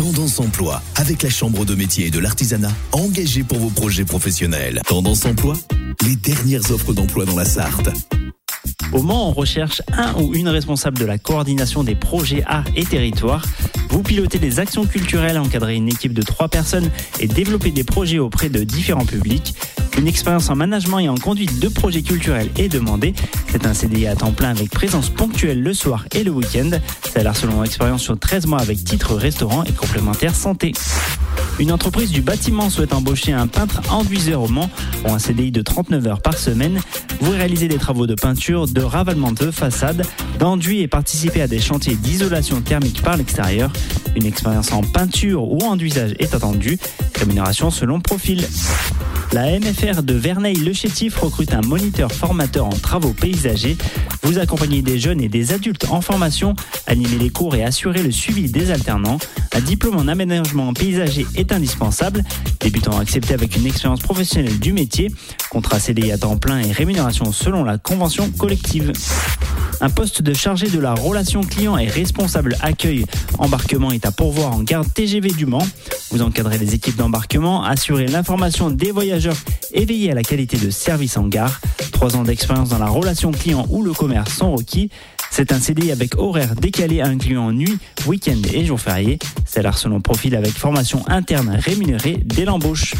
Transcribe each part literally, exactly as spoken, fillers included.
Tendance Emploi, avec la Chambre de métier et de l'artisanat, engagée pour vos projets professionnels. Tendance Emploi, les dernières offres d'emploi dans la Sarthe. Au Mans, on recherche un ou une responsable de la coordination des projets art et territoire. Vous pilotez des actions culturelles, encadrez une équipe de trois personnes et développez des projets auprès de différents publics. Une expérience en management et en conduite de projets culturels est demandée. C'est un C D I à temps plein avec présence ponctuelle le soir et le week-end. Salaire selon expérience sur treize mois avec titre restaurant et complémentaire santé. Une entreprise du bâtiment souhaite embaucher un peintre enduiseur au Mans pour un C D I de trente-neuf heures par semaine. Vous réalisez des travaux de peinture, de ravalement de façade, d'enduit et participez à des chantiers d'isolation thermique par l'extérieur. Une expérience en peinture ou enduisage est attendue. Rémunération selon profil. La M F R de Verneuil-le-Chétif recrute un moniteur formateur en travaux paysagers. Vous accompagnez des jeunes et des adultes en formation, animez les cours et assurez le suivi des alternants. Un diplôme en aménagement paysager est indispensable. Débutant accepté avec une expérience professionnelle du métier. Contrat C D I à temps plein et rémunération selon la convention collective. Un poste de chargé de la relation client et responsable accueil embarquement est à pourvoir en gare T G V du Mans. Vous encadrez les équipes d'embarquement, assurez l'information des voyageurs et veillez à la qualité de service en gare. Trois ans d'expérience dans la relation client ou le commerce sont requis. C'est un C D I avec horaire décalé incluant nuit, week-end et jours fériés. Salaire selon profil avec formation interne rémunérée dès l'embauche.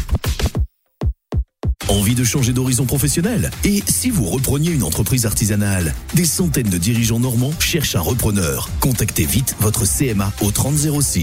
Envie de changer d'horizon professionnel? Et si vous repreniez une entreprise artisanale? Des centaines de dirigeants normands cherchent un repreneur. Contactez vite votre C M A au trente zéro six.